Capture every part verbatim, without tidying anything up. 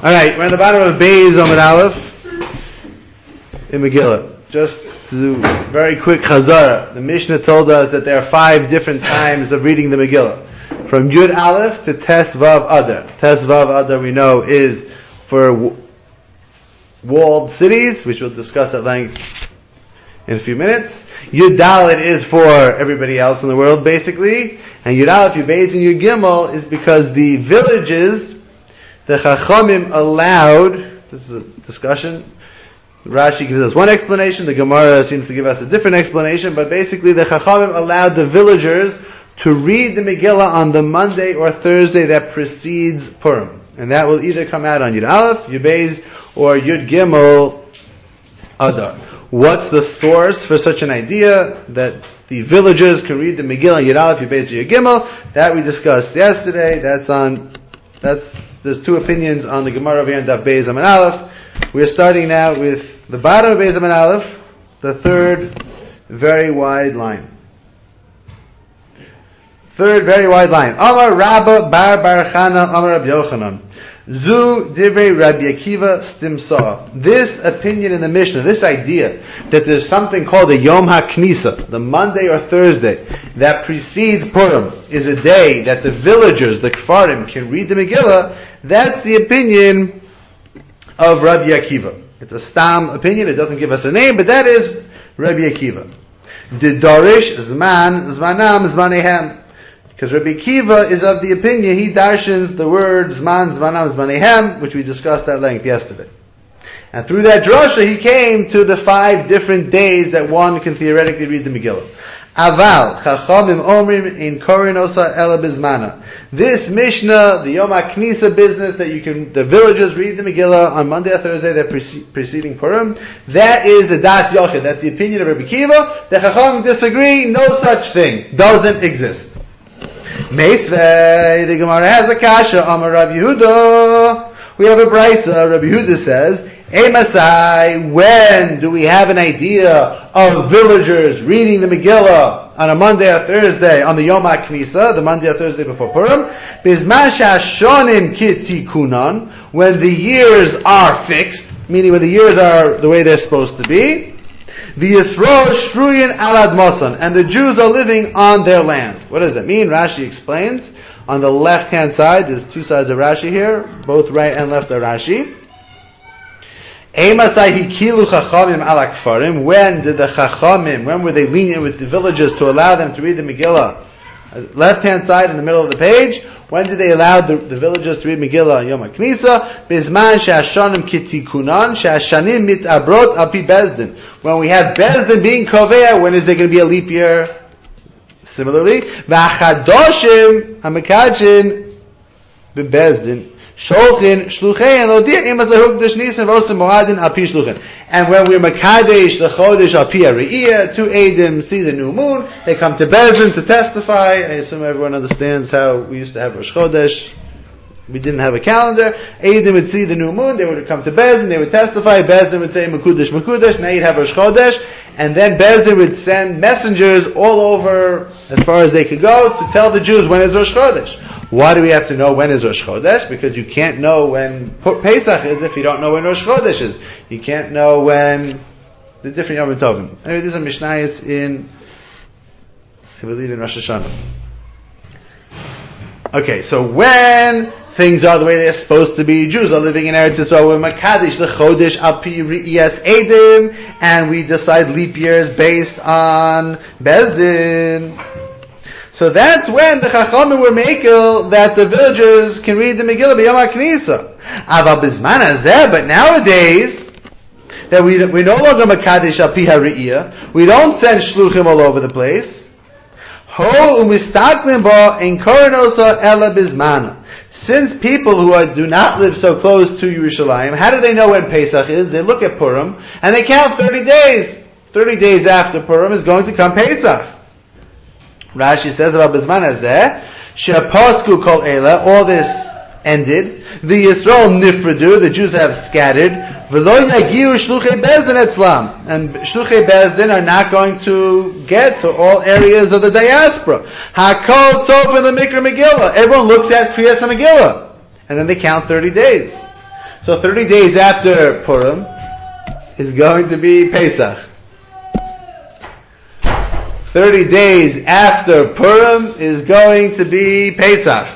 Alright, we're on the bottom of Beis Amud Aleph in Megillah. Just to do very quick chazara. The Mishnah told us that there are five different times of reading the Megillah. From Yud Aleph to Tes Vav Adar. Tes Vav Adar we know is for w- walled cities, which we'll discuss at length in a few minutes. Yud Dalet is for everybody else in the world, basically. And Yud Aleph, Yud Beis, and Yud Gimel is because the villages, the Chachamim allowed, this is a discussion, Rashi gives us one explanation, the Gemara seems to give us a different explanation, but basically the Chachamim allowed the villagers to read the Megillah on the Monday or Thursday that precedes Purim. And that will either come out on Yud Aleph, Yud Beis, or Yud Gimel Adar. What's the source for such an idea that the villagers can read the Megillah on Yud Aleph, Yud Beis, Yud Gimel? That we discussed yesterday. That's on, that's, there's two opinions on the Gemara over here in Daf Beis Amud Aleph. We're starting now with the bottom of Beis Amud Aleph, the third very wide line. Third very wide line. Amar Rabba Bar Bar Chana Amar Rabbi Yochanan. Zu Divrei Rabbi Akiva Stimsa. This opinion in the Mishnah, this idea that there's something called a Yom HaKnisa, the Monday or Thursday that precedes Purim, is a day that the villagers, the Kfarim, can read the Megillah. That's the opinion of Rabbi Akiva. It's a stam opinion, it doesn't give us a name, but that is Rabbi Akiva. The Darish Zman, Zmanam, Zmanehem. Because Rabbi Akiva is of the opinion, he darshans the word Zman, Zmanam, Zmanehem, which we discussed at length yesterday. And through that drasha, he came to the five different days that one can theoretically read the Megillah. Aval, Chachamim Omrim, in Korinosa Ela Bizmana. This Mishnah, the Yom HaKnisa business that you can, the villagers read the Megillah on Monday or Thursday that prece- preceding Purim, that is a Das Yochid. That's the opinion of Rabbi Akiva. The Chachamim disagree, no such thing. Doesn't exist. Meisvei, the Gemara has a kasha, Amar Rabbi Yehuda. We have a brisa, Rabbi Yehuda says, Emasai, when do we have an idea of villagers reading the Megillah on a Monday or Thursday, on the Yom HaKnisa, the Monday or Thursday before Purim? Bizman shashonim kitikunan, when the years are fixed, meaning when the years are the way they're supposed to be. V'yisro shruyin alad mosan, and the Jews are living on their land. What does that mean? Rashi explains. On the left-hand side, there's two sides of Rashi here, both right and left are Rashi. Emasai hikilu chachamim ala kfarim. When did the chachamim, when were they lenient with the villagers to allow them to read the Megillah? Left-hand side in the middle of the page. When did they allow the, the villagers to read Megillah on Yom HaKnisa? Bizman she'ashanim kitikunan, she'ashanim mitabrot al pi bezdin. When we have Bezdin being Kovea, when is there going to be a leap year? Similarly, v'achadoshim hamekachin bebezdin sholchin shluchein lodia imazahuk deshnisin v'osim moadin al pi shluchin. And when we're makadesh the chodesh al pi ha're'iyah, two Eidim see the new moon, they come to Bezdin to testify. I assume everyone understands how we used to have Rosh Chodesh. We didn't have a calendar. Eidim would see the new moon, they would come to Bezdin, they would testify, Bezdin would say Mekudesh, Mekudesh, now you'd have Rosh Chodesh, and then Bezdin would send messengers all over as far as they could go to tell the Jews when is Rosh Chodesh. Why do we have to know when is Rosh Chodesh? Because you can't know when Pesach is if you don't know when Rosh Chodesh is. You can't know when the different Yom Tovim. Anyway, these are Mishnayos in, I believe in Rosh Hashanah. Okay, so when things are the way they're supposed to be, Jews are living in Eretz Yisrael, we're Makadish, the Chodesh, Al Pi Re'iyas Eidim, and we decide leap years based on Bezdin. So that's when the Chachamim were makel that the villagers can read the Megillah b'Yom HaKnisa. Aval Bizman Hazeh, but nowadays, that we, we're no longer Makadish Al Pi HaRe'iyah, we don't send Shluchim all over the place. Ho umistaklim ba in korinosa ela bizmana. Since people who are, do not live so close to Yerushalayim, how do they know when Pesach is? They look at Purim and they count thirty days. thirty days after Purim is going to come Pesach. Rashi says about bizman hazeh, she'apasku kol ela, all this ended. The Yisrael nifredu, the Jews have scattered. V'lo yagiu shluchei bezdin etzlam, and shluchei bezdin are not going to get to all areas of the diaspora. Hakol tov in the mikra Megillah. Everyone looks at Kriyas Megillah, and then they count thirty days. So thirty days after Purim is going to be Pesach. thirty days after Purim is going to be Pesach.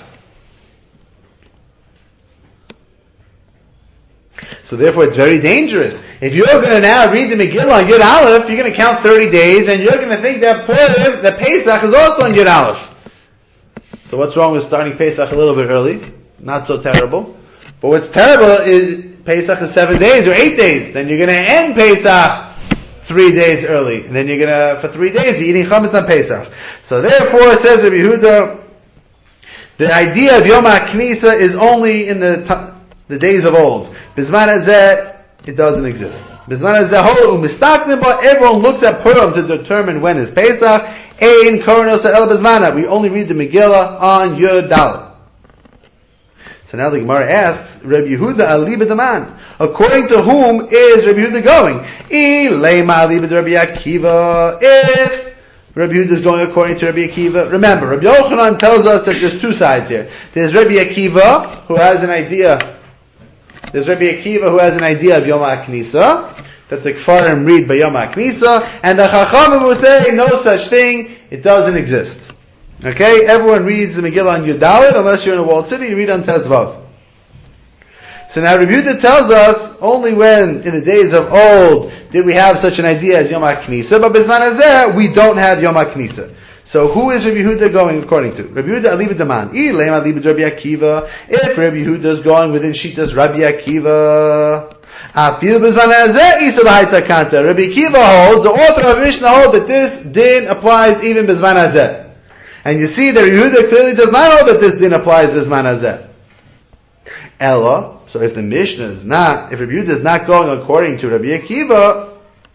So therefore it's very dangerous. If you're going to now read the Megillah on Yud Aleph, you're going to count thirty days and you're going to think that Purim, that Pesach is also on Yud Aleph. So what's wrong with starting Pesach a little bit early? Not so terrible. But what's terrible is Pesach is seven days or eight days. Then you're going to end Pesach three days early. And then you're going to, for three days, be eating chametz on Pesach. So therefore, says Rabbi Yehuda, the idea of Yom HaKnisa is only in the the days of old. Bizman hazeh, it doesn't exist. Bizman hazeh, everyone looks at Purim to determine when is Pesach. Ein koronos el bizmana. We only read the Megillah on Yud Dalet. So now the Gemara asks, Rabbi Yehuda aliba daman. According to whom is Rabbi Yehuda going? Ilema aliba Rabbi Akiva. If Rabbi Yehuda is going according to Rabbi Akiva, remember, Rabbi Yochanan tells us that there's two sides here. There's Rabbi Akiva, who has an idea. There's Rabbi Akiva, who has an idea of Yom HaKnisa, that the Kfarim read by Yom HaKnisa, and the Chachamim will say no such thing. It doesn't exist. Okay, everyone reads the Megillah on Yud Dalet, unless you're in a walled city, you read on Tezvav. So now Rabbi Yehuda tells us, only when, in the days of old, did we have such an idea as Yom HaKnisa, but Bizman hazeh, we don't have Yom HaKnisa. So who is Rabbi Yehuda going according to? Rabbi Yehuda aliba daman. Ilem aliba Rabbi Akiva. If Rabbi Yehuda is going within Shitas Rabbi Akiva, Afil Bizman hazeh isa l'hayta kanta. Rabbi Akiva holds, the author of Mishnah holds that this din applies even Bizman hazeh. And you see that Yehuda clearly does not know that this din applies Bizman hazeh. Ella, so if the Mishnah is not, if Rabbi Yehuda is not going according to Rabbi Akiva,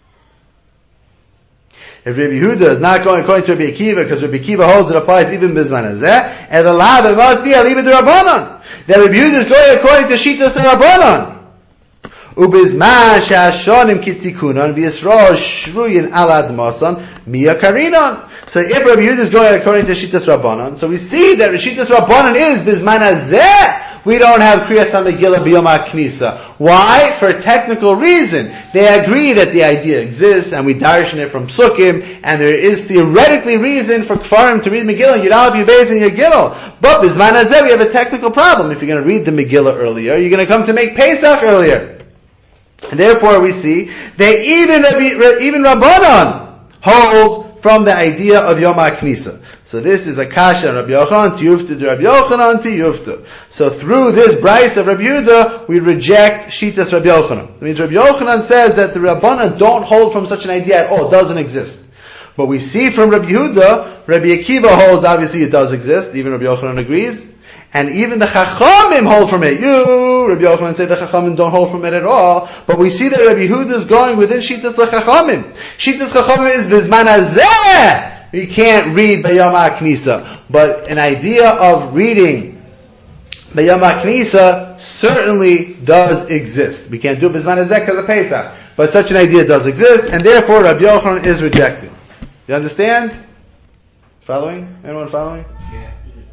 if Rabbi Yehuda is not going according to Rabbi Akiva, because Rabbi Akiva holds it applies even Bizman hazeh, and the lav, it must be aliba d'Rabbanan. That Rabbi Yehuda is going according to Shitas Rabbanan. Ubizman shashonim kitikunan v'yisrael shruyin alad masan miya karinan. So if Rabbi Yehuda is going according to Shitas Rabbanan, so we see that Shitas Rabbanan is Bizman hazeh. We don't have Kriyas HaMegillah b'Yom HaKnisa. Why? For a technical reason. They agree that the idea exists, and we darshan it from Sukkim, and there is theoretically reason for Kfarim to read Megillah, Yud Aleph, Yud Beis, and Yagillah. But Bizman hazeh, we have a technical problem. If you're going to read the Megillah earlier, you're going to come to make Pesach earlier. And therefore we see that even Rabbi, even Rabbanan hold from the idea of Yom HaKnisa. So this is a kasha Rabbi Yochanan tiyufta, Rabbi Yochanan tiyufta. So through this brayse of Rabbi Yehuda, we reject Shitas Rabbi Yochanan. It means Rabbi Yochanan says that the Rabbanan don't hold from such an idea at all. It doesn't exist. But we see from Rabbi Yehuda, Rabbi Akiva holds, obviously it does exist. Even Rabbi Yochanan agrees. And even the Chachamim hold from it. You, Rabbi Yochanan, say the Chachamim don't hold from it at all. But we see that Rabbi Yehuda is going within Shitas the Chachamim. Shitas Chachamim is Bizman hazeh. You can't read B'Yom HaKnisa. But an idea of reading B'Yom HaKnisa certainly does exist. We can't do Bizman hazeh because of Pesach. But such an idea does exist, and therefore Rabbi Yochanan is rejected. You understand? Following? Anyone following? Yeah.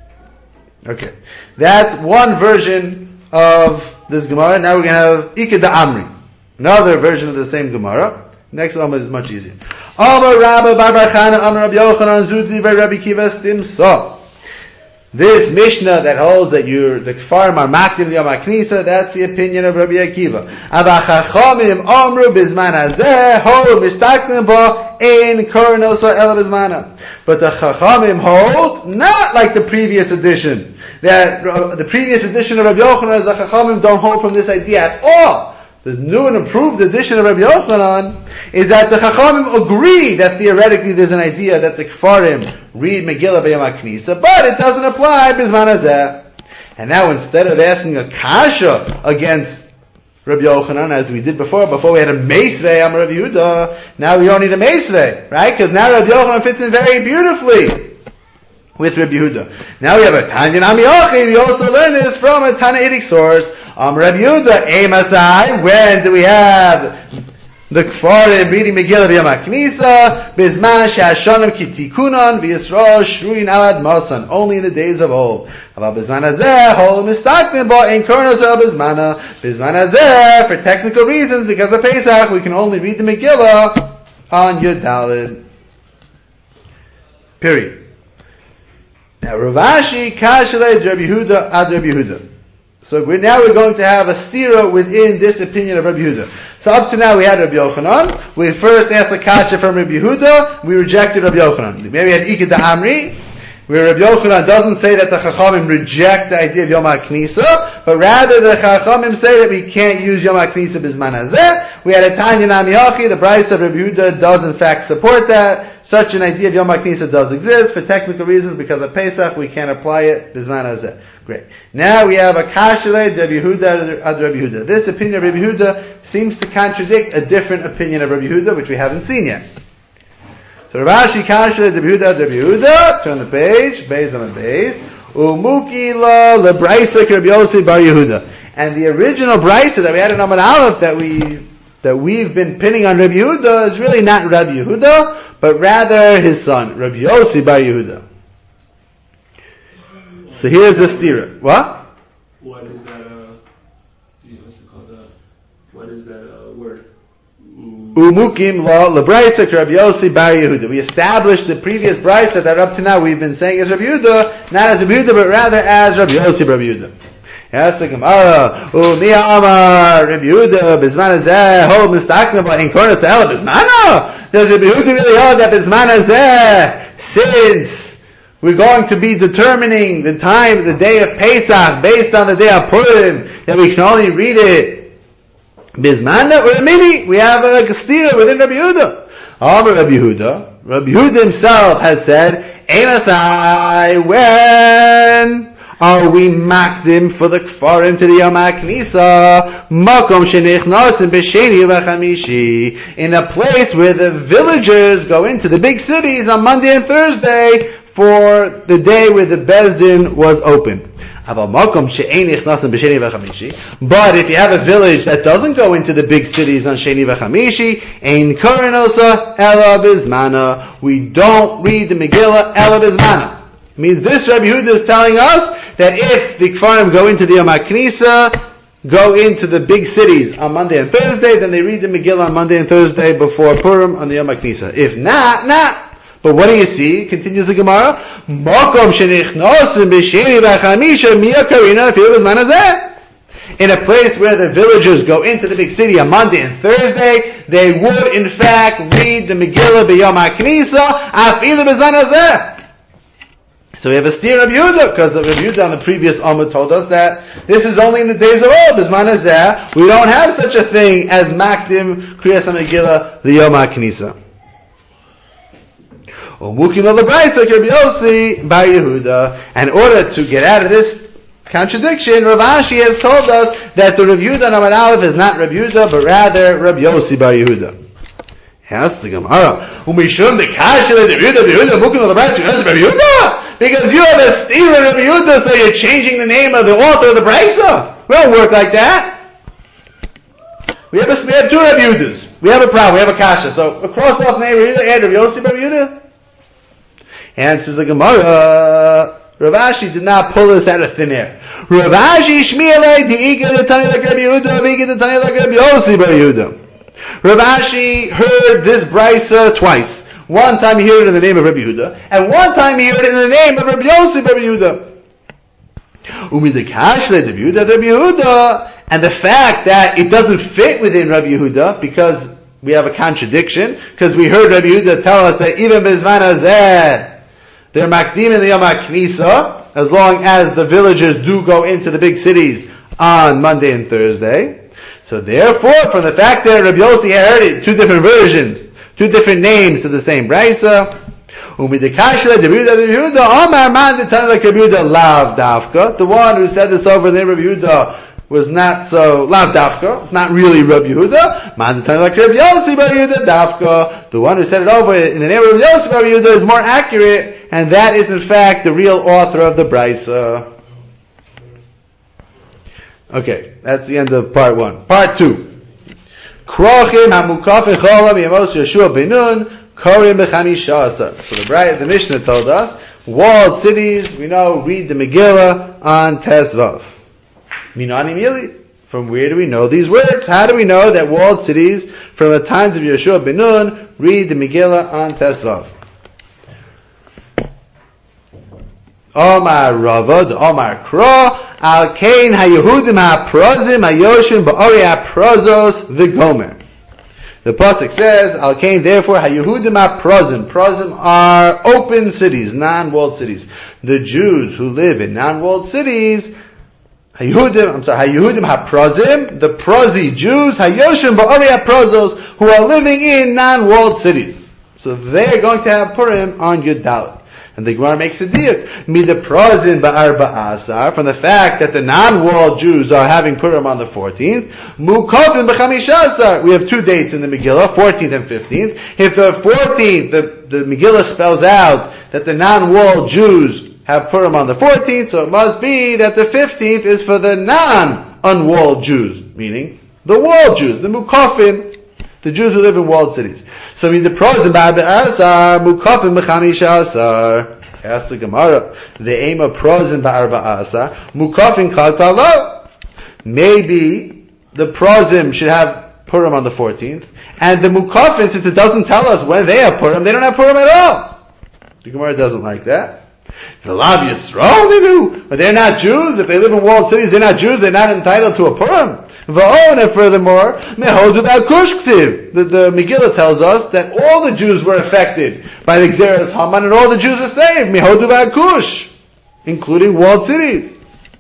Okay. That's one version of this Gemara. Now we're going to have Iked Amri. Another version of the same Gemara. Next Amar is much easier. Amar Rabba Bar Bar Chana Amar Rabbi Yochanan Zudli Bar Rabbi Kiva Stimsa. This Mishnah that holds that you're, the Kfarim are makdim Yom HaKnisa, that's the opinion of Rabbi Akiva. Ava Chachamim Amru Bizman hazeh Ho Mistaklim Bo Ein Koronosa El Bizmana. But the Chachamim hold not like the previous edition. That uh, the previous edition of Rabbi Yochanan is the Chachamim don't hold from this idea at all. The new and improved edition of Rabbi Yochanan is that the Chachamim agree that theoretically there's an idea that the Kfarim read Megillah B'Yom HaKnisa, but it doesn't apply Bizman hazeh. And now instead of asking a kasha against Rabbi Yochanan, as we did before, before we had a meisvei Amar Rabbi Yehuda, now we don't need a meisvei, right? Because now Rabbi Yochanan fits in very beautifully with Rabbi Yehuda. Now we have a Tanya Nami Yochi, we also learn this from a Tanaitic source. Um, Rabbi Yehuda, Eimasai, when do we have the Kfarim reading Megillah b'Yom HaKnisa, Bizman she'ashanim kitikunan v'Yisrael shruyin alad masan, only in the days of old. Aval Bizman hazeh, hol mistaknim ba ein kornos el Bizmana. Bizman hazeh, for technical reasons, because of Pesach, we can only read the Megillah on Yud Daled. Period. Now, Rav Ashi kashalei Rabbi Yehuda ad Rabbi Yehuda. So we're, now we're going to have a stira within this opinion of Rabbi Yehuda. So up to now we had Rabbi Yochanan. We first asked the kasha from Rabbi Yehuda. We rejected Rabbi Yochanan. Maybe we had Iked Amri, where Rabbi Yochanan doesn't say that the Chachamim reject the idea of Yom HaKnisa, but rather the Chachamim say that we can't use Yom HaKnisa Bizman Hazeh. We had a Tanya Nami Yachi, the Brayso of Rabbi Yehuda does in fact support that. Such an idea of Yom HaKnisa does exist. For technical reasons, because of Pesach, we can't apply it Bizman Hazeh. Great. Now we have a Kashalei Rabbi Yehuda ad Rabbi Yehuda. This opinion of Rabbi Yehuda seems to contradict a different opinion of Rabbi Yehuda, which we haven't seen yet. So Rav Ashi Kashalei Rabbi Yehuda ad Rabbi Yehuda. Turn the page. Beis on the Beis. Umuki la lebraisa Rabbi Yossi bar Yehuda. And the original brisa that we had in Amud Aleph that we that we've been pinning on Rabbi Yehuda is really not Rabbi Yehuda, but rather his son Rabbi Yossi bar Yehuda. So here's the stira. What? What is that, uh, what's it called, uh, what is that, uh, word? Umukim la lebraisa Rabbi Yossi bar Yehuda. We established the previous brisa that up to now we've been saying as Rabbi Yehuda, not as Rabbi Yehuda, but rather as Rabbi Yossi Rabbi Yehuda. Yes, the Gemara. Umi Amar Rabbi Yehuda Bizman Hazeh hold mistakna ba in kornos el Bizmana. Does Rabbi Yehuda really hold that Bizman Hazeh, since we're going to be determining the time, the day of Pesach, based on the day of Purim, that we can only read it Bizmana or Mini? We have a stira within Rabbi Yehuda. Amar Rabbi Yehuda. Rabbi Yehuda himself has said, Einasai, when are we makdim for the kfarim to the Yom HaKnisa? Makom shenichnasim b'sheni v'chamishi, in a place where the villagers go into the big cities on Monday and Thursday for the day where the Bezdin was open. But if you have a village that doesn't go into the big cities on Sheni v'Chamishi, ein koranosa ela bizmana, we don't read the Megillah ela bizmana. Means this Rabbi Yehuda is telling us that if the Kfarim go into the Yom HaKnisa, go into the big cities on Monday and Thursday, then they read the Megillah on Monday and Thursday before Purim on the Yom HaKnisa. If not, not. But what do you see? Continues the Gemara. Makom shenichnasim b'sheni v'chamisha miyakarina b'zman hazeh. In a place where the villagers go into the big city on Monday and Thursday, they would in fact read the Megillah b'Yom HaKnisa afilu b'zman hazeh. So we have a steer of Yehuda, because Rabbi Yehuda on the previous Amud told us that this is only in the days of old, Bizman Hazeh. We don't have such a thing as Makdim Kriyas HaMegillah L'Yom HaKnisa. Umukim al Lebraisa Rabbi Yossi bar Yehuda. In order to get out of this contradiction, Rav Ashi has told us that the Rav Yehuda on Amud Aleph is not Rabbi Yehuda, but rather Rabbi Yossi bar Yehuda. Yes, the Gemara. Umishum the Kasha Rabbi Yehuda, Rabbi Yehuda, Umukim al Lebraisa Rabbi Yehuda. Because you have a steer of Rabbi Yehuda, so you're changing the name of the author of the Brisa. We don't work like that. We have a, we have two Rabbi Yehudas. We have a problem. We have a kasha. So across off name Rabbi Yehuda and Rabbi Yossi Rabbi Yehuda. Answers the Gemara. Rav Ashi did not pull this out of thin air. Rav Ashi shmielei diika the tani like Rabbi Yehuda, diika the tani like Rabbi Yossi Rabbi Yehuda. Rav Ashi heard this Brisa twice. One time he heard it in the name of Rabbi Yehuda, and one time he heard it in the name of Rabbi Yossi Rabbi Yehuda. Umi the kashle Rabbi Yehuda Rabbi Yehuda, and the fact that it doesn't fit within Rabbi Yehuda because we have a contradiction, because we heard Rabbi Yehuda tell us that even Bizman Hazeh, they're makdim in the Yom HaKnisa, as long as the villagers do go into the big cities on Monday and Thursday. So therefore, from the fact that Rabbi Yossi had heard it, two different versions, two different names to the same brisa. The one who said this over the name of Rabbi Yehuda was not so lav dafka. It's not really Rabbi Yehuda. The one who said it over in the name of Rabbi Yossi Rabbi Yehuda is more accurate, and that is in fact the real author of the brisa. Okay, that's the end of part one. Part two. Krochim hamukafin cholam yemos Yeshua ben Nun korim b'chamisha asar. So the Brayah, the Mishnah told us, walled cities, we know, read the Megillah on Tesvav. Minani Mili. From where do we know these words? How do we know that walled cities, from the times of Yeshua ben Nun, read the Megillah on Tesvav? Omar Ravad, Omar Kra, Al Kain HaYehudim HaProzim HaYoshim Ba'ori HaProzos V'Gomer. The pasuk says, Al Kain, therefore, HaYehudim HaProzim. Prozim are open cities, non-walled cities. The Jews who live in non-walled cities, HaYehudim, I'm sorry, HaYehudim HaProzim, the Prozi Jews, HaYoshim Ba'ori HaProzos, who are living in non-walled cities. So they're going to have Purim on Yud Dalet. And the Gemara makes a deal. Mida Prozim Ba'arba Asar, from the fact that the non-walled Jews are having Purim on the fourteenth. Mukafin B'chamisha Asar. We have two dates in the Megillah, fourteenth and fifteenth. If the fourteenth, the, the Megillah spells out that the non-walled Jews have Purim on the fourteenth, so it must be that the fifteenth is for the non-unwalled Jews, meaning the walled Jews, the Mukafin, the Jews who live in walled cities. So I mean the Prozim Ba'arba Asar, Mukafin B'chamisha Asar. Ask the Gemara, the aim of Prozim Ba'arba Asar, Mukafin Klal Klal. Maybe the Prozim should have Purim on the fourteenth, and the Mukafin, since it doesn't tell us when they have Purim, they don't have Purim at all. The Gemara doesn't like that. The Lav Yisrael, they do. But they're not Jews. If they live in walled cities, they're not Jews. They're not entitled to a Purim. And furthermore, Mehodu Ba'Kush Ksiv. The, the Megillah tells us that all the Jews were affected by the Gzeras Haman, and all the Jews are saved. Mehodu Ba'Kush, including walled cities.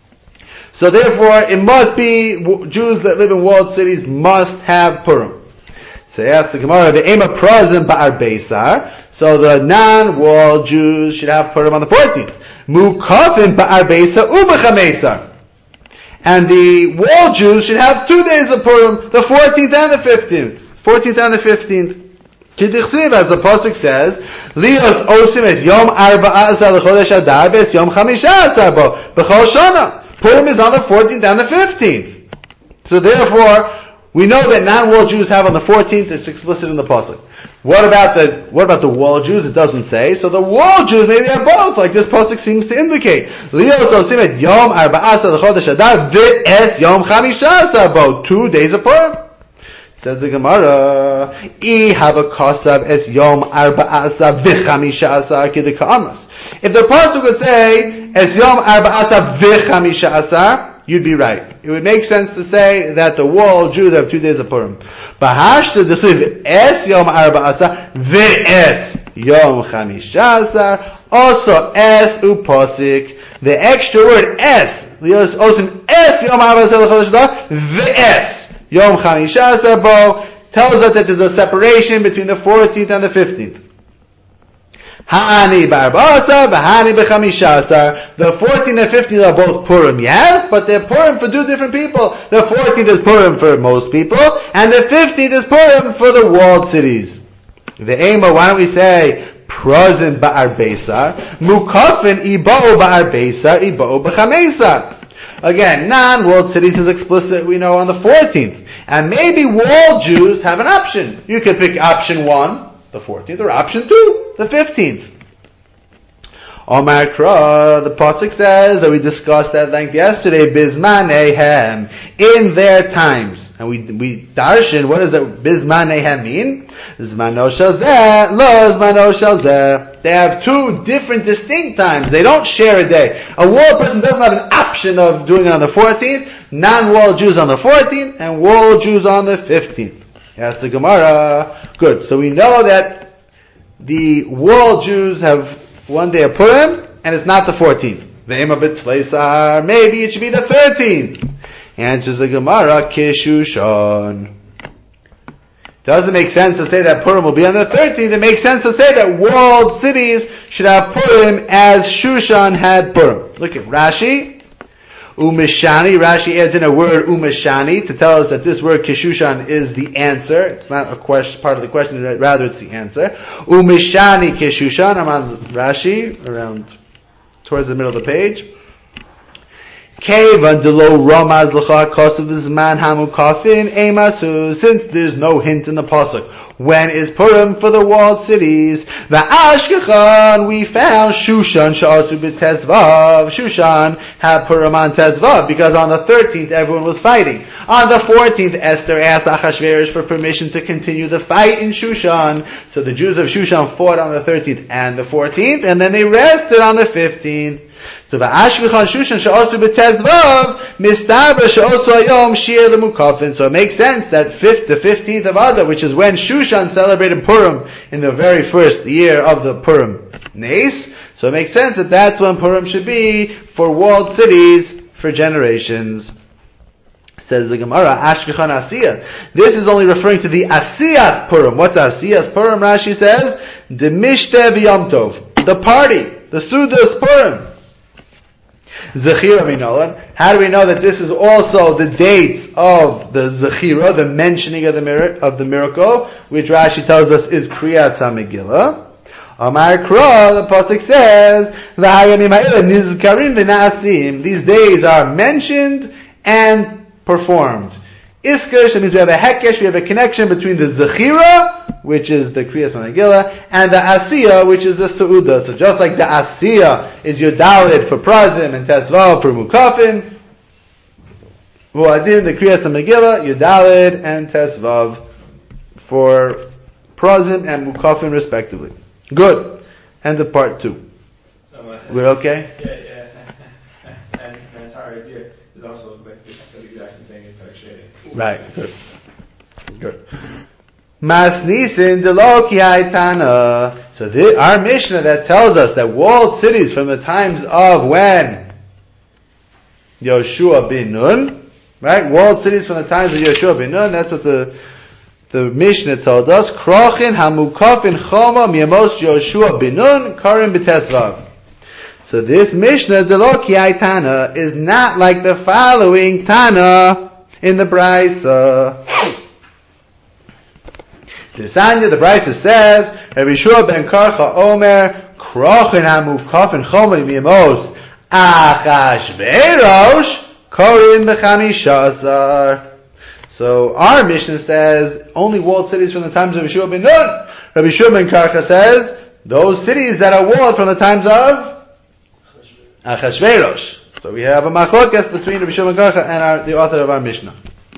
So therefore, it must be Jews that live in walled cities must have Purim. So ask the Gemara, the aim of Prozim Ba'ar Beisar. So the non-walled Jews should have Purim on the fourteenth. Mukafin Ba'ar Beisar U'B'Chamesar. And the walled Jews should have two days of Purim, the fourteenth and the fifteenth. fourteenth and the fifteenth. K'dichsiv, as the pasuk says, Lios osim es yom arba'a asar l'chodesh adar bes yom chamisha asar bo b'chol shana. Purim is on the fourteenth and the fifteenth. So therefore, we know that non-walled Jews have on the fourteenth. It's explicit in the pasuk. What about the what about the walled Jews? It doesn't say. So the walled Jews maybe have both, like this pasuk seems to indicate. Lios osim et yom arba'a asar l'chodesh adar v'es yom chamisha asar bo, two days of Purim. Says the Gemara, I have a kasav es yom arba'a asar v'chamisha asar k'deka'amas. If the pasuk would say es yom arba'a asar v'chamisha asar, you'd be right. It would make sense to say that the walled Jews have two days of Purim. Bahashta d'chsiv es yom arba'a asar v'es yom chamisha asar, also es upasik. The extra word es, lios osim es yom arba'a asar l'chodesh adar v'es Yom Chamisha Asar Bo, tells us that there's a separation between the fourteenth and the fifteenth. Ha'ani b'arba asar, v'ha'ani b'chamisha asar. The fourteenth and fifteenth are both Purim, yes, but they're Purim for two different people. The fourteenth is Purim for most people, and the fifteenth is Purim for the walled cities. The aim of, why don't we say, Prozim ba'ar beisar, Mukafin iba'u ba'ar beisar, iba'u b'chamesar. Again, non-walled cities is explicit, we know, on the fourteenth. And maybe walled Jews have an option. You could pick option one, the fourteenth, or option two, the fifteenth. Omar Kra, the pasuk says, that we discussed at length yesterday, Bizmanehem, in their times. And we, we darshan, what does it, Bizmanehem mean? Zmano shel zeh, lo zmano shel zeh. They have two different distinct times. They don't share a day. A walled person doesn't have an option of doing it on the fourteenth, non-walled Jews on the fourteenth, and walled Jews on the fifteenth. That's the Gemara. Good. So we know that the walled Jews have one day of Purim, and it's not the fourteenth. Ve'ema b'tzleisar, maybe it should be the thirteenth. Answers the Gemara, Kishushan. Doesn't make sense to say that Purim will be on the thirteenth. It makes sense to say that walled cities should have Purim as Shushan had Purim. Look at Rashi. Umeshani. Rashi adds in a word Umeshani to tell us that this word Kishushan is the answer. It's not a question, part of the question, rather it's the answer. Umeshani Kishushan. I'm on Rashi, around towards the middle of the page. Kevan delo ramaz l'cha kosav zman hamukafin emasu. Since there's no hint in the pasuk, when is Purim for the walled cities? The Ashkechan, we found Shushan sha'asu b'tezvav. Shushan had Purim on Tezvav because on the thirteenth everyone was fighting. On the fourteenth, Esther asked Achashverosh for permission to continue the fight in Shushan. So the Jews of Shushan fought on the thirteenth and the fourteenth, and then they rested on the fifteenth. So va'ashkechan Shushan she'osu b'tezvav mistaber she'osu hayom shir l'mukafin. So it makes sense that fifth, the fifteenth of Adar, which is when Shushan celebrated Purim in the very first year of the Purim Nes. So it makes sense that that's when Purim should be for walled cities for generations. Says the Gemara, Ashkechan Asiyah. This is only referring to the Asiyas Purim. What's Asiyas Purim? Rashi says, the Mishte v'Yom Tov, the party, the Sudas Purim. Zechira Minolan. How do we know that this is also the dates of the Zechira, the mentioning of the mir- of the miracle, which Rashi tells us is Kriyat HaMegillah? Amar Kra, the pasuk says, "V'hayamim ha'ila nizkarim v'na'asim." These days are mentioned and performed. Isker, that means we have a hekesh, we have a connection between the Zechira, which is the Kriyas HaMegillah, and the Asiyah, which is the Seudah. So just like the Asiyah is Yudalid for Prazim and Tesvav for Mukafin, Huadin, the Kriyas HaMegillah, Yudalid and Tesvav for Prazim and Mukafin respectively. Good. End of part two. We're okay? Yeah, yeah. And the entire idea is also like the exact same thing in Perek. Right. Good. Good. Masnisin deloki haitana. So this, our Mishnah that tells us that walled cities from the times of when Yoshua bin Nun, right? Walled cities from the times of Yoshua bin Nun. That's what the the Mishnah told us. Krochin hamukafin choma miamos Yoshua bin Nun karim b'tesvav. So this Mishnah deloki haitana is not like the following Tana in the Brisa. The Sanya, the Brisa says, Rabbi Shua ben Karcha Omer, Krochin hamukafin choma miamos Achashverosh karim b'chamisha. So our Mishnah says only walled cities from the times of Yeshua ben Nun. Rabbi Shua ben Karcha says those cities that are walled from the times of Achashverosh. So we have a machlokas between Rabbi Shua ben Karcha and our, the author of our Mishnah.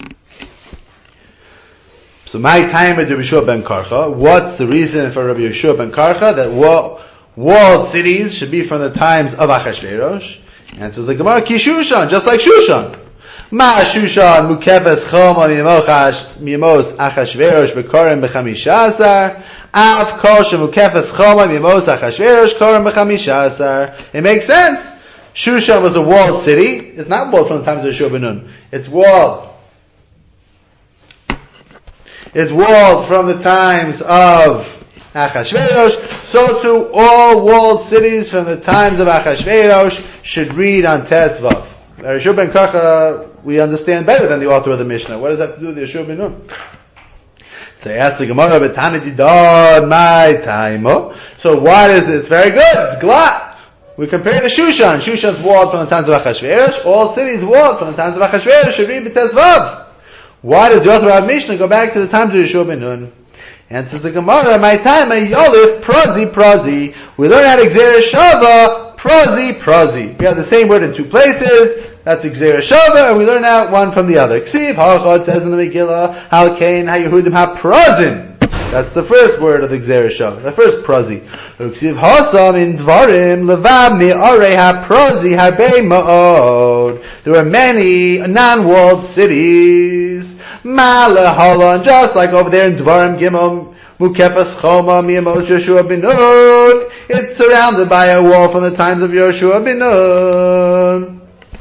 So my time with Rabbi Shua ben Karcha, what's the reason for Rabbi Shua ben Karcha that wall, walled cities should be from the times of Achashverosh? Answers the Gemara, Ki Shushan, just like Shushan. Ma Shushan mukefes choma mimos Achashverosh b'korim b'chamisha Av kol shemukefes choma mimos Achashverosh korim b'chamisha. It makes sense. Shushan was a walled city. It's not walled from the times of Yeshua ben Nun. It's walled. It's walled from the times of Achashverosh. So too, all walled cities from the times of Achashverosh should read on Tesvav. Yeshua ben Karcha, we understand better than the author of the Mishnah. What does that have to do with Yeshua ben Nun? So he asks the Gemara, "Betani didon my taimo." So what is this? Very good. It's Glat. We compare to Shushan. Shushan's walled from the times of Achashverosh. All cities walled from the times of Achashverosh should read B'Tezvav. Why does the author of Mishnah go back to the times of Yeshua ben Nun? Answers the Gemara, "My time a yolif prazi prazi." We learn how to Gzeira Shava prazi prazi. We have the same word in two places. That's Gzeira Shava, and we learn out one from the other. Ksiv Hachad says in the Megillah, Halkein HaYehudim HaPrazim. That's the first word of the Gzeira Shava, the first prazi. Ksiv Hasam in Dvarim Levav Mi'arei HaPrazi Harbe Ma'od. There were many non-walled cities. Malahalan, just like over there in Dvarim Gimel, Mukefas Choma Mi'amos Yoshua bin Nun. It's surrounded by a wall from the times of Yoshua bin Nun.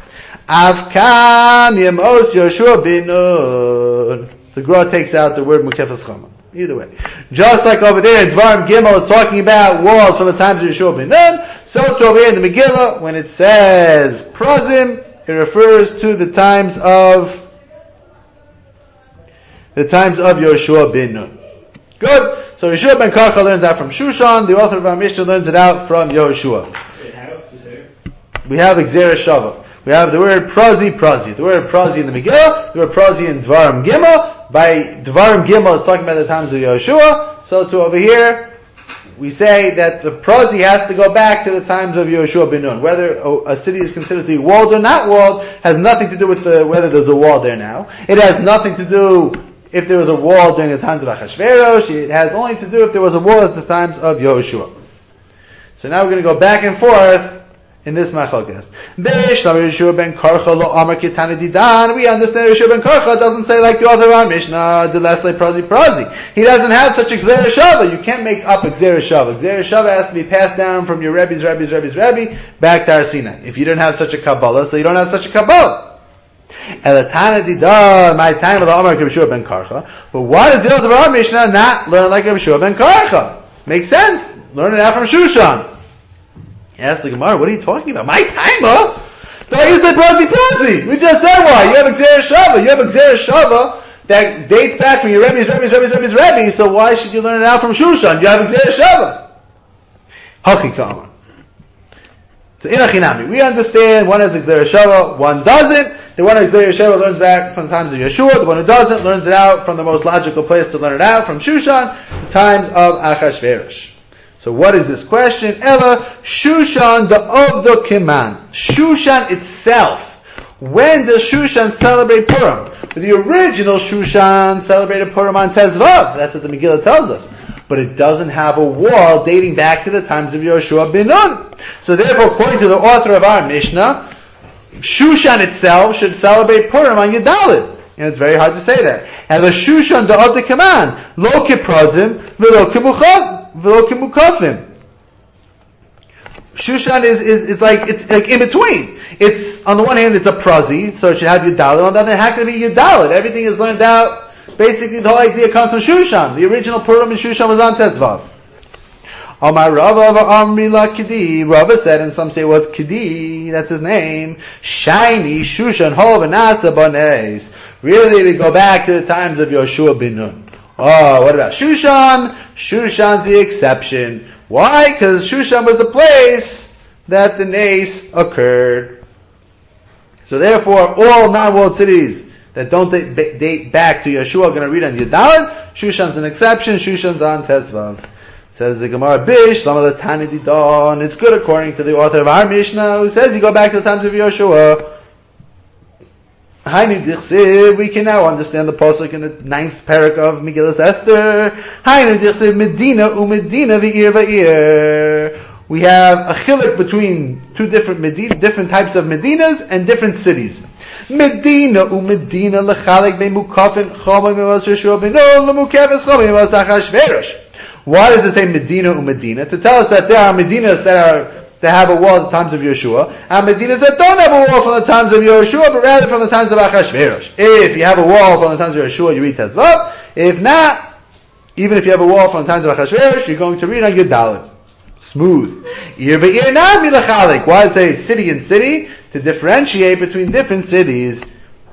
Avkam Yemos Yoshua bin Nun. The Gra takes out the word Mukefas Choma. Either way. Just like over there in Dvarim Gimel is talking about walls from the times of Yoshua bin Nun, so it's over here in the Megillah, when it says Prazim, it refers to the times of the times of Yoshua bin Nun. Good. So Yeshua ben Karcha learns that from Shushan. The author of our Mishnah learns it out from Yoshua. Wait, how? Who's there? We have Gzeira Shava. We have the word prazi, prazi. The word prazi in the Megillah, the word prazi in Dvarim Gimel. By Dvarim Gimel, it's talking about the times of Yehoshua. So to over here, we say that the prazi has to go back to the times of Yehoshua ben Nun. Whether a city is considered to be walled or not walled has nothing to do with the, whether there's a wall there now. It has nothing to do if there was a wall during the times of Achashverosh. It has only to do if there was a wall at the times of Yehoshua. So now we're going to go back and forth in this machlokes. Yehoshua ben Karcha lo amar kitana didan. We understand Yehoshua ben Karcha doesn't say like the author of our Mishnah, the lesle prazi prazi. He doesn't have such a gzera shava. You can't make up a gzera shava. Gzera shava has to be passed down from your Rebbe's, Rebbe's, Rebbe's, Rebbe back to Har Sinai. If you don't have such a Kabbalah, so you don't have such a Kabbalah. Elatana didan, my time of the Amar Yehoshua ben Karcha. But why does the author of our Mishnah not learn like Yehoshua ben Karcha? Makes sense. Learn it out from Shushan. Ask the Gemara, what are you talking about? My timer? Don't use the prazi prazi. We just said why. You have a gzera shava. You have a gzera shava that dates back from your Rebbe's, Rebbe's, Rebbe's, Rebbe's, Rebbe. So why should you learn it out from Shushan? You have a gzera shava. Hakikama. So inachinami. We understand one has a gzera shava, one doesn't. The one who has gzera shava learns back from the times of Yeshua. The one who doesn't learns it out from the most logical place to learn it out, from Shushan, the times of Achashverosh. So what is this question? Ella, Shushan the Ovdo Kiman. Shushan itself. When does Shushan celebrate Purim? The original Shushan celebrated Purim on Tezvav. That's what the Megillah tells us. But it doesn't have a wall dating back to the times of Yehoshua ben Nun. So therefore, according to the author of our Mishnah, Shushan itself should celebrate Purim on Yudalid. And it's very hard to say that. And the Shushan the Ovdo Kiman. Lo kiprazim, velo kimuchad. Shushan is, is, is like, it's like in between. It's, on the one hand, it's a prazi, so it should have Yudalid. On the other hand, how can it be Yudalid? Everything is learned out. Basically, the whole idea comes from Shushan. The original Purim in Shushan was on Tezvav. Amar Rava Amri la Kidi. Rava said, and some say it was Kidi, that's his name. Shiny Shushan Hov Nasa Banes. Really, we go back to the times of Yehoshua ben Nun. Oh, what about Shushan? Shushan's the exception. Why? Because Shushan was the place that the nace occurred. So therefore, all non-world cities that don't date, date back to Yeshua are going to read on Yudalid. Shushan's an exception. Shushan's on Tezvav. Says the Gemara, Bish, some of the Tani Didon. It's good according to the author of our Mishnah, who says you go back to the times of Yeshua. We can now understand the pasuk in the ninth parak of Megillas Esther. Medina u'Medina v'ir v'ir. We have a chiluk between two different Medina, different types of Medinas and different cities. Medina u'Medina lechalek be'mukafin chomay me'vas Yeshua ben Nun lemukefes chomay me'vas Achashverosh. Why does it say Medina u'Medina? To tell us that there are Medinas that are that have a wall at the times of Yeshua, and Medinas that don't have a wall from the times of Yeshua, but rather from the times of Achashverosh. If you have a wall from the times of Yeshua, you read Tezvav. If not, even if you have a wall from the times of Achashverosh, you're going to read on Yudalid. Smooth. Ir ve'ir nami l'chalik. Why does it say city and city? To differentiate between different cities.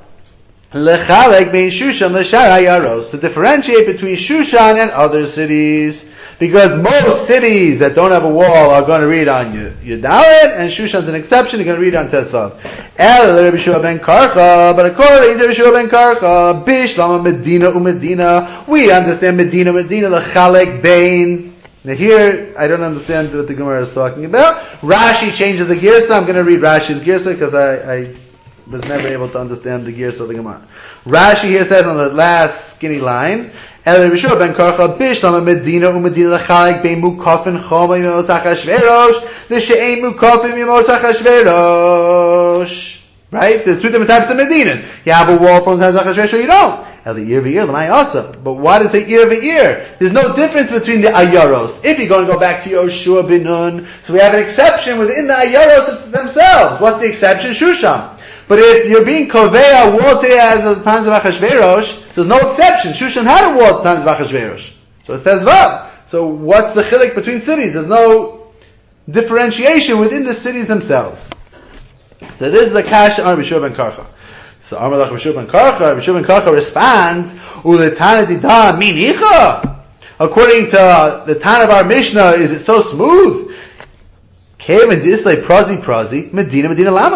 L'chalik bein Shushan l'shar hayaros. To differentiate between Shushan and other cities. Because most cities that don't have a wall are going to read on Yudalid, and Shushan's an exception, they're going to read on Tezvav. El Yehoshua ben Karcha, but according to Yehoshua ben Karcha, Bish Lama Medina u'Medina, we understand Medina Medina l'chalek bein. Now here, I don't understand what the Gemara is talking about. Rashi changes the girsa. I'm going to read Rashi's girsa because I, I was never able to understand the girsa of the Gemara. Rashi here says on the last skinny line, El Yehoshua ben Karcha bish lama Medina u'Medina l'chalek bein mukafin chomay mimos Achashverosh l'she'ein mukafin mimos Achashverosh. Right? There's two different types of Medinas. You have a wall from the times of Achashverosh, or you don't. El Ir v'ir l'may also. But why does it Ir v'ir? There's no difference between the Ayaros. If you're going to go back to Yehoshua ben Nun, so we have an exception within the Ayaros themselves. What's the exception? Shushan. But if you're being Kovea, wall today as the times of Achashverosh, there's no exception. Shushan had a wall at the times of Achashverosh. So it says Vav. So what's the chilek between cities? There's no differentiation within the cities themselves. So this is the Kasha on Yehoshua ben Karcha. So Amar Lach Yehoshua ben Karcha, Yehoshua ben Karcha responds, Uletana dida minicha. According to the Tan of our Mishnah, is it so smooth? Kevin dislay prazi prazi, Medina Medina lamali.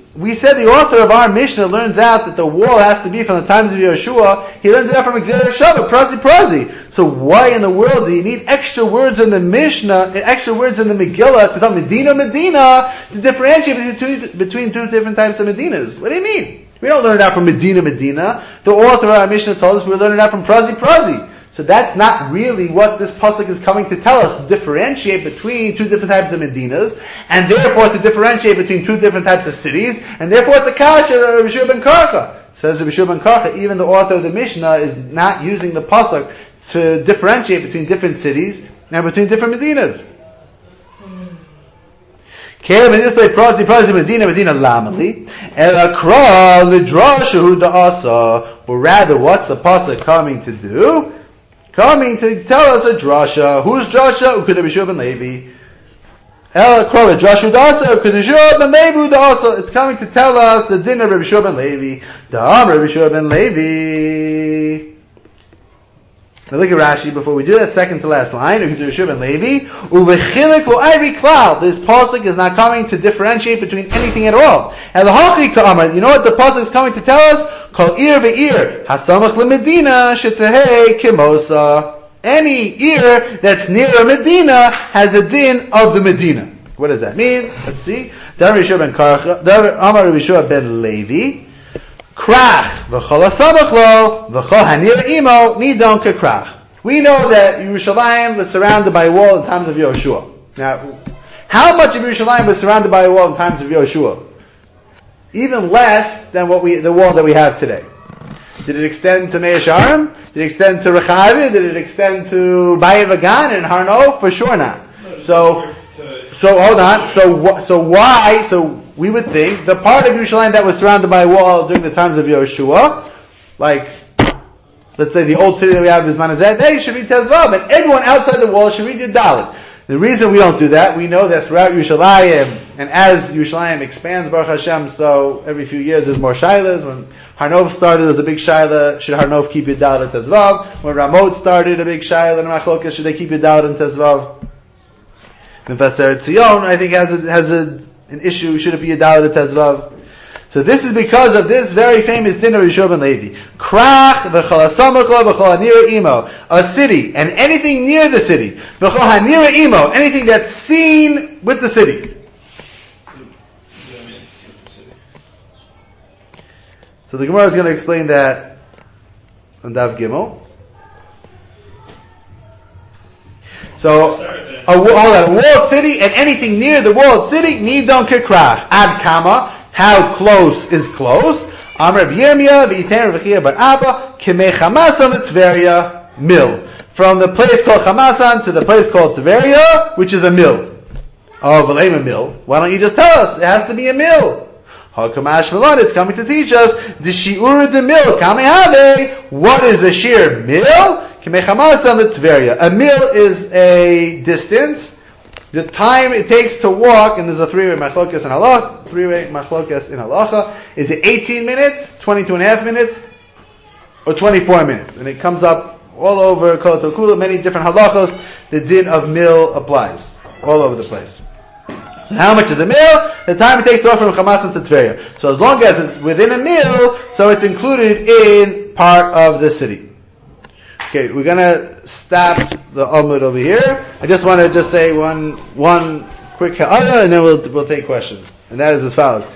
we said the author of our Mishnah learns out that the wall has to be from the times of Yehoshua. He learns it out from Gzera Shabbat, Prazi Prazi. So why in the world do you need extra words in the Mishnah, extra words in the Megillah to tell Medina, Medina, to differentiate between, between two different types of Medinas? What do you mean? We don't learn it out from Medina, Medina. The author of our Mishnah told us we learn it out from Prazi Prazi. So that's not really what this pasuk is coming to tell us, to differentiate between two different types of Medinas, and therefore to differentiate between two different types of cities, and therefore it's a kasha of Rabbi Shua ben Karcha. Says Rabbi Shua ben Karcha, even the author of the Mishnah is not using the pasuk to differentiate between different cities and between different Medinas. But rather, what's the pasuk coming to do? Coming to tell us a drasha. Who's drasha? Uked Rabbi Shua ben Levi. El Krol drasha dasa. Uked Rabbi Shua ben Levi dasa. It's coming to tell us the din of Rabbi Shua ben Levi. Da'am Rabbi Shua ben Levi. Now look at Rashi before we do that, second to last line. Uked Rabbi Shua ben Levi. Uvechilik lo ivri klal. This pasuk is not coming to differentiate between anything at all. El hachi ka'amar. You know what the pasuk is coming to tell us? Kol ir ve'ir, hasamach le'medina, shetehei kimosa. Any ear that's near a Medina has a din of the Medina. What does that mean? Let's see. Dar Rabbi Shua ben Karcha, Dar Amar Rabbi Shua ben Levi, krach v'chol hasamach lo, v'chol hanir imo, nidon kekrach. We know that Yerushalayim was surrounded by a wall in times of Yehoshua. Now, how much of Yerushalayim was surrounded by a wall in times of Yehoshua? Even less than what we, the wall that we have today. Did it extend to Mea Sharim? Did it extend to Rechavi? Did it extend to Bayit Vagan and Harno? For sure not. So, so hold on. So, so why? So we would think the part of Yerushalayim that was surrounded by a wall during the times of Yehoshua, like, let's say the old city that we have is Manazet, they should read Tezvav, and everyone outside the wall should read Dalit. The reason we don't do that, we know that throughout Yerushalayim, and as Yerushalayim expands, Baruch Hashem, so every few years there's more Shailas. When Harnov started, there was a big Shaila, should Harnov keep Yudal and Tezvav? When Ramot started, a big Shaila and Machlokas, should they keep Yudal and Tezvav? Professor Tzion, I think, has a, has a, an issue, should it be Yudal and Tezvav? So this is because of this very famous din of Rabbi Shua ben Levi. Krach v'chol hasamachlo v'chol hanira imo. A city, and anything near the city. V'chol hanira imo. Anything that's seen with the city. So the Gemara is going to explain that on Dav Gimel. So, a, hold on, a walled city and anything near the walled city, nidon kekrach. Ad kama. How close is close? Amr Yirmiyah v'Yiten Rechia bar Abba Kimei Chamasan Tveria Mill. From the place called Chamasan to the place called Tveria, which is a mill. Oh, V'leim a mill. Why don't you just tell us? It has to be a mill. Hakamash V'lon, it's coming to teach us the shiur the mill. Kamehave. What is a sheer mill? Kimei Chamasan Tveria. A mill is a distance. The time it takes to walk, and there's a three-way machlokas in halacha, three-way machlokas in halacha, is it eighteen minutes, twenty-two and a half minutes, or twenty-four minutes? And it comes up all over Kol Tokula, many different halachos, the din of mil applies, all over the place. How much is a mil? The time it takes to walk from Chamasan to Tveria. So as long as it's within a mil, so it's included in part of the city. Okay, we're gonna stop the Amud over here. I just want to just say one one quick ha'ara, and then we'll we'll take questions. And that is as follows: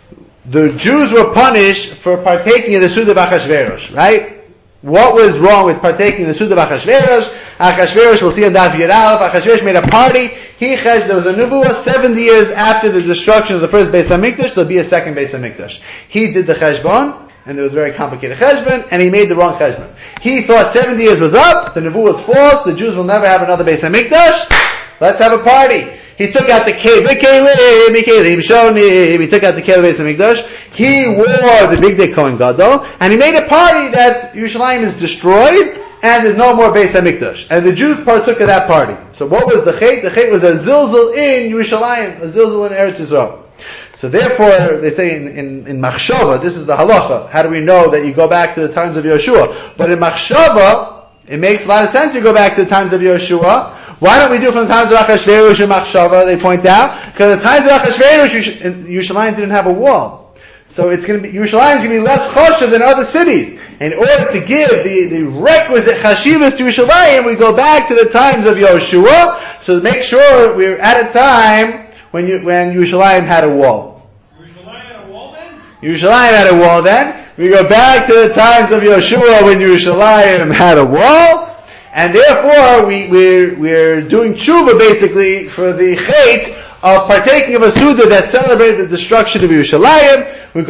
the Jews were punished for partaking in the Suda Achashverosh, right? What was wrong with partaking in the Suda Achashverosh? Achashverosh, we'll see in Daf Yud Aleph. Achashverosh made a party. He chesh, there was a nubuah seventy years after the destruction of the first Beis Hamikdash. There'll be a second Beis Hamikdash. He did the cheshbon. And there was a very complicated cheshbon, and he made the wrong cheshbon. He thought seventy years was up, the nevuah was false, the Jews will never have another Beis Hamikdash, let's have a party. He took out the kelim, kelim, shonim, he took out the kelim Beis Hamikdash, he wore the big day Kohen Gadol, and he made a party that Yerushalayim is destroyed, and there's no more Beis Hamikdash. And the Jews partook of that party. So what was the chet? The chet was a zilzal in Yerushalayim, a zilzal in Eretz Yisrael. So therefore, they say in, in, in Machshava, this is the halacha. How do we know that you go back to the times of Yehoshua? But in Machshava, it makes a lot of sense to go back to the times of Yehoshua. Why don't we do it from the times of Achashverosh and Machshava, they point out? Because the times of Achashverosh, Yerushalayim didn't have a wall. So it's going to be, Yerushalayim is going to be less choshev than other cities. In order to give the, the requisite chashivas to Yerushalayim, we go back to the times of Yoshua, so to make sure we're at a time when you, when Yerushalayim had a wall. Yerushalayim had a wall then? Yerushalayim had a wall then. We go back to the times of Yoshua when Yerushalayim had a wall, and therefore we, we're, we're doing tshuva basically for the chait of partaking of a Suda that celebrated the destruction of Yerushalayim.